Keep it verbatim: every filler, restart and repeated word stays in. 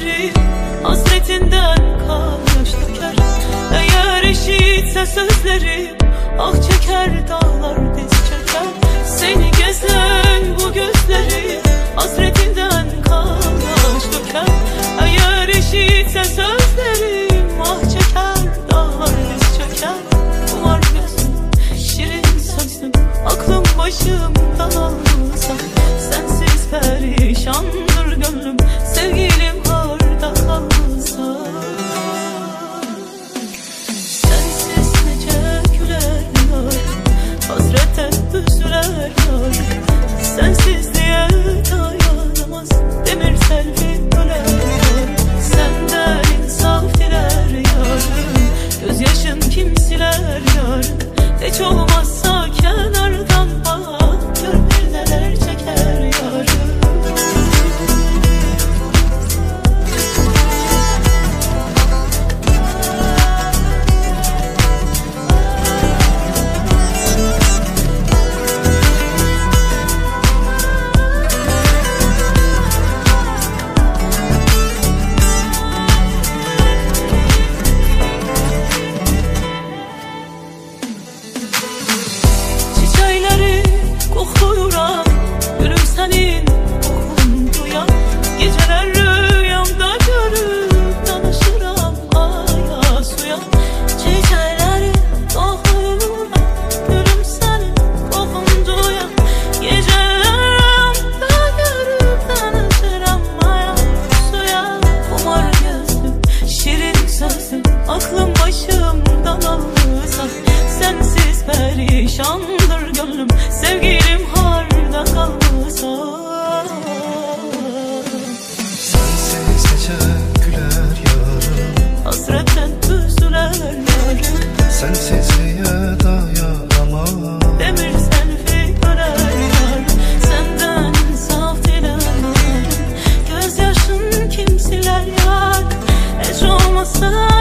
gözlerim hasretinden kan yaş döker. Eğer eşitse sözlerim ah çeker, dağlar diz çöker. Seni gezen bu gözlerim hasretinden kan yaş döker. Eğer eşitse sözlerim ah çeker, dağlar diz çöker. Kumar gözüm, şirin sözüm, aklım başımdan alsa, sensiz perişandır gönlüm, sevgilim harda kalsa. Sensiz nece güler yar, hasrete üzüler yar. Sensizliğe dayanamaz demir selvi öler yar. Senden insaf diler yarım, gözyaşın kim siler yarım. Hiç olmazsa kenardan bak, gör bir neler çeker yarım. Çiçekleri kokuyuram, gülüm senin kokun duyan. Geceler rüyamda görüp danışıram aya suya. Çiçekleri kokuyuram, gülüm senin kokun duyan. Geceler rüyamda görüp danışıram aya suya. Kumar gözlüm, şirin sözlüm, aklım başımdan alırsa, sensiz perişandır gönlüm, sevgilim harda kalsa. Sensiz gece güler yarım, Hasretten üzüler yarım. sensizliğe dayanamam. Demir selvi öler yarım, senden insaf diler yarım. Gözyaşın kim siler yarım, hiç olmasa